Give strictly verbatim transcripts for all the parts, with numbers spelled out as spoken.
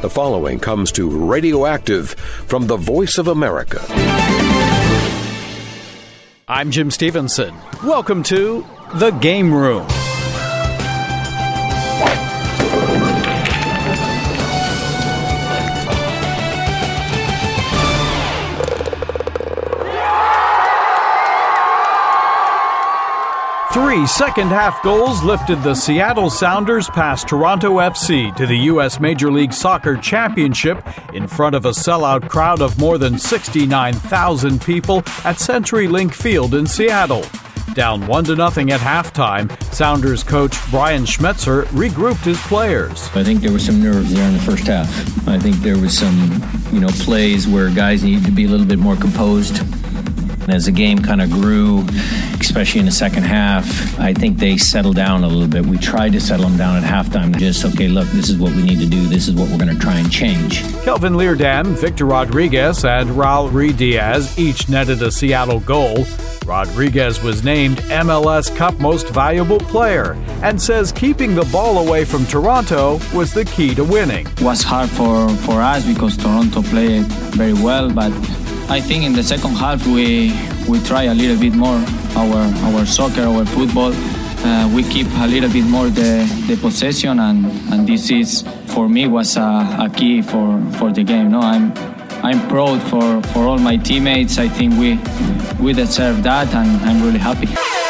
The following comes to Radioactive from the Voice of America. I'm Jim Stevenson. Welcome to The Game Room. Three second-half goals lifted the Seattle Sounders past Toronto F C to the U S Major League Soccer Championship in front of a sellout crowd of more than sixty-nine thousand people at CenturyLink Field in Seattle. Down one to nothing at halftime, Sounders coach Brian Schmetzer regrouped his players. I think there was some nerves there in the first half. I think there was some, you know, plays where guys needed to be a little bit more composed. As the game kind of grew, especially in the second half, I think they settled down a little bit. We tried to settle them down at halftime. Just, okay, look, this is what we need to do. This is what we're going to try and change. Kelvin Leerdam, Victor Rodriguez, and Raul Ruidiaz each netted a Seattle goal. Rodriguez was named M L S Cup Most Valuable Player and says keeping the ball away from Toronto was the key to winning. It was hard for, for us because Toronto played very well, but I think in the second half we we try a little bit more our our soccer, our football. Uh, we keep a little bit more the, the possession, and, and this is for me was a, a key for, for the game. No, I'm I'm proud for, for all my teammates. I think we we deserve that, and I'm really happy.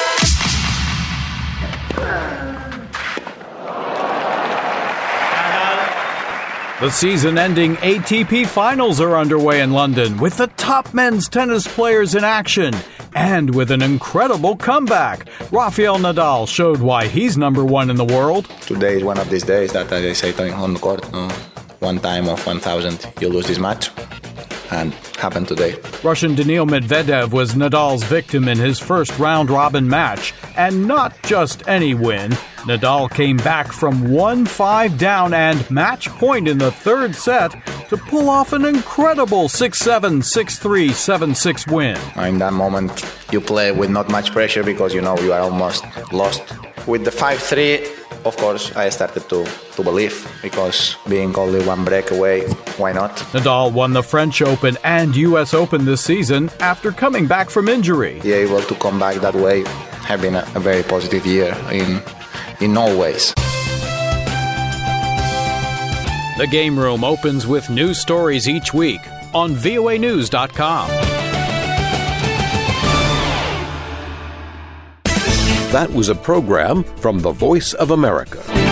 The season-ending A T P Finals are underway in London with the top men's tennis players in action. And with an incredible comeback, Rafael Nadal showed why he's number one in the world. Today is one of these days that I say on the court, no? One time of one thousand, you lose this match. And happened today. Russian Daniil Medvedev was Nadal's victim in his first round-robin match. And not just any win. Nadal came back from one five down and match point in the third set to pull off an incredible six seven, six three, seven six win. In that moment, you play with not much pressure because you know you are almost lost. With the five three, of course, I started to, to believe because being only one break away, why not? Nadal won the French Open and U S Open this season after coming back from injury. Yeah, able to come back that way have been a, a very positive year in in all ways. The Game Room opens with news stories each week on V O A news dot com. That was a program from the Voice of America.